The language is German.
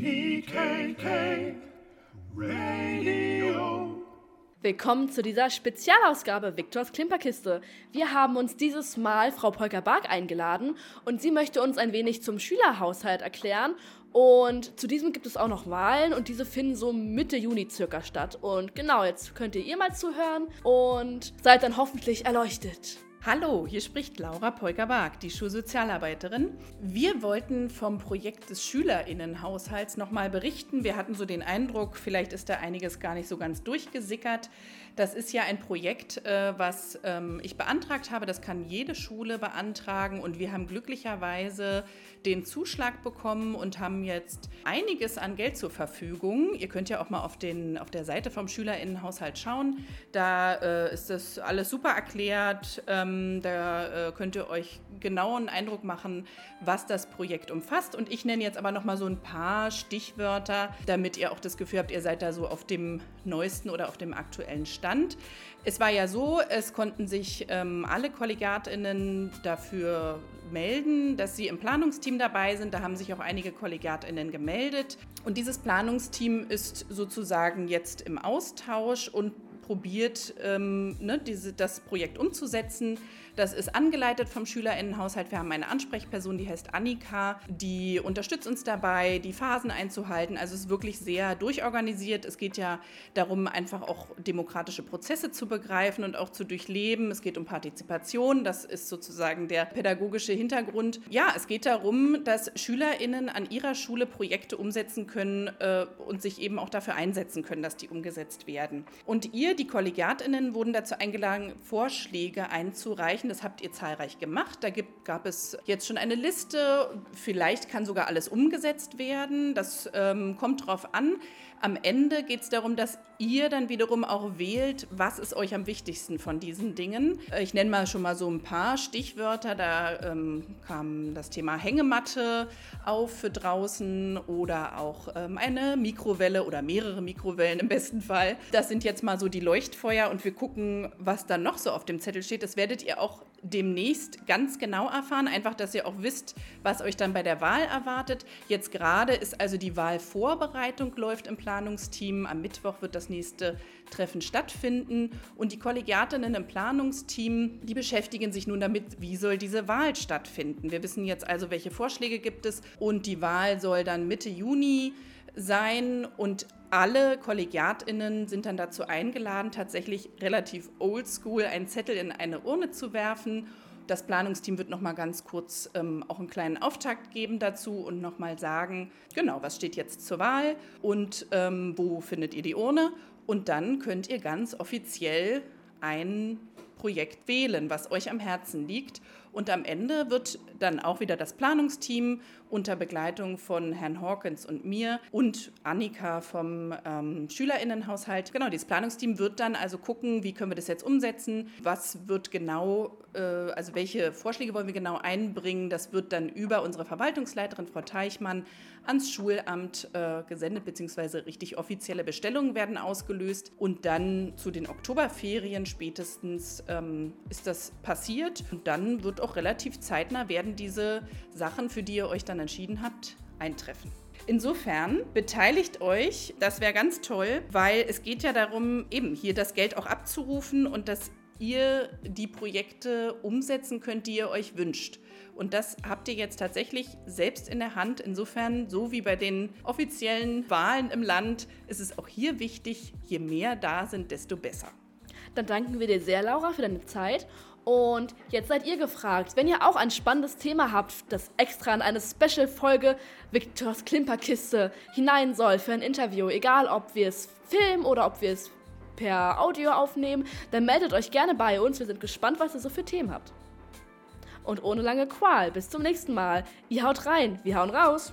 PKK Radio. Willkommen zu dieser Spezialausgabe Viktors Klimperkiste. Wir haben uns dieses Mal Frau Polker-Bark eingeladen und sie möchte uns ein wenig zum Schülerhaushalt erklären. Und zu diesem gibt es auch noch Wahlen und diese finden so Mitte Juni circa statt. Und genau, jetzt könnt ihr mal zuhören und seid dann hoffentlich erleuchtet. Hallo, hier spricht Laura Polker-Bark, die Schulsozialarbeiterin. Wir wollten vom Projekt des SchülerInnenhaushalts nochmal berichten. Wir hatten so den Eindruck, vielleicht ist da einiges gar nicht so ganz durchgesickert. Das ist ja ein Projekt, was ich beantragt habe. Das kann jede Schule beantragen und wir haben glücklicherweise den Zuschlag bekommen und haben jetzt einiges an Geld zur Verfügung. Ihr könnt ja auch mal auf der Seite vom SchülerInnenhaushalt schauen. Da ist das alles super erklärt. Da könnt ihr euch genau einen Eindruck machen, was das Projekt umfasst. Und ich nenne jetzt aber noch mal so ein paar Stichwörter, damit ihr auch das Gefühl habt, ihr seid da so auf dem neuesten oder auf dem aktuellen Stand. Es war ja so, es konnten sich alle KollegiatInnen dafür melden, dass sie im Planungsteam dabei sind. Da haben sich auch einige KollegiatInnen gemeldet. Und dieses Planungsteam ist sozusagen jetzt im Austausch und probiert, das Projekt umzusetzen. Das ist angeleitet vom SchülerInnenhaushalt. Wir haben eine Ansprechperson, die heißt Annika, die unterstützt uns dabei, die Phasen einzuhalten. Also es ist wirklich sehr durchorganisiert. Es geht ja darum, einfach auch demokratische Prozesse zu begreifen und auch zu durchleben. Es geht um Partizipation, das ist sozusagen der pädagogische Hintergrund. Ja, es geht darum, dass SchülerInnen an ihrer Schule Projekte umsetzen können und sich eben auch dafür einsetzen können, dass die umgesetzt werden. Und die KollegiatInnen, wurden dazu eingeladen, Vorschläge einzureichen. Das habt ihr zahlreich gemacht. Da gab es jetzt schon eine Liste. Vielleicht kann sogar alles umgesetzt werden. Das kommt drauf an. Am Ende geht es darum, dass ihr dann wiederum auch wählt, was ist euch am wichtigsten von diesen Dingen. Ich nenne mal schon mal so ein paar Stichwörter. Da kam das Thema Hängematte auf für draußen oder auch eine Mikrowelle oder mehrere Mikrowellen im besten Fall. Das sind jetzt mal so die Leuchtfeuer und wir gucken, was dann noch so auf dem Zettel steht. Das werdet ihr auch demnächst ganz genau erfahren, einfach, dass ihr auch wisst, was euch dann bei der Wahl erwartet. Jetzt gerade ist also die Wahlvorbereitung läuft im Planungsteam. Am Mittwoch wird das nächste Treffen stattfinden und die Kollegiatinnen im Planungsteam, die beschäftigen sich nun damit, wie soll diese Wahl stattfinden. Wir wissen jetzt also, welche Vorschläge gibt es und die Wahl soll dann Mitte Juni sein und alle KollegiatInnen sind dann dazu eingeladen, tatsächlich relativ oldschool einen Zettel in eine Urne zu werfen. Das Planungsteam wird noch mal ganz kurz auch einen kleinen Auftakt geben dazu und noch mal sagen, genau, was steht jetzt zur Wahl und wo findet ihr die Urne? Und dann könnt ihr ganz offiziell ein Projekt wählen, was euch am Herzen liegt. Und am Ende wird dann auch wieder das Planungsteam unter Begleitung von Herrn Hawkins und mir und Annika vom SchülerInnenhaushalt. Genau, dieses Planungsteam wird dann also gucken, wie können wir das jetzt umsetzen, was wird genau, also welche Vorschläge wollen wir genau einbringen. Das wird dann über unsere Verwaltungsleiterin, Frau Teichmann, ans Schulamt gesendet, beziehungsweise richtig offizielle Bestellungen werden ausgelöst. Und dann zu den Oktoberferien spätestens ist das passiert. Und dann wird auch relativ zeitnah werden diese Sachen, für die ihr euch dann entschieden habt, eintreffen. Insofern beteiligt euch, das wäre ganz toll, weil es geht ja darum, eben hier das Geld auch abzurufen und dass ihr die Projekte umsetzen könnt, die ihr euch wünscht. Und das habt ihr jetzt tatsächlich selbst in der Hand. Insofern, so wie bei den offiziellen Wahlen im Land, ist es auch hier wichtig, je mehr da sind, desto besser. Dann danken wir dir sehr, Laura, für deine Zeit. Und jetzt seid ihr gefragt, wenn ihr auch ein spannendes Thema habt, das extra in eine Special-Folge Viktors Klimperkiste hinein soll für ein Interview, egal ob wir es filmen oder ob wir es per Audio aufnehmen, dann meldet euch gerne bei uns. Wir sind gespannt, was ihr so für Themen habt. Und ohne lange Qual, bis zum nächsten Mal. Ihr haut rein, wir hauen raus.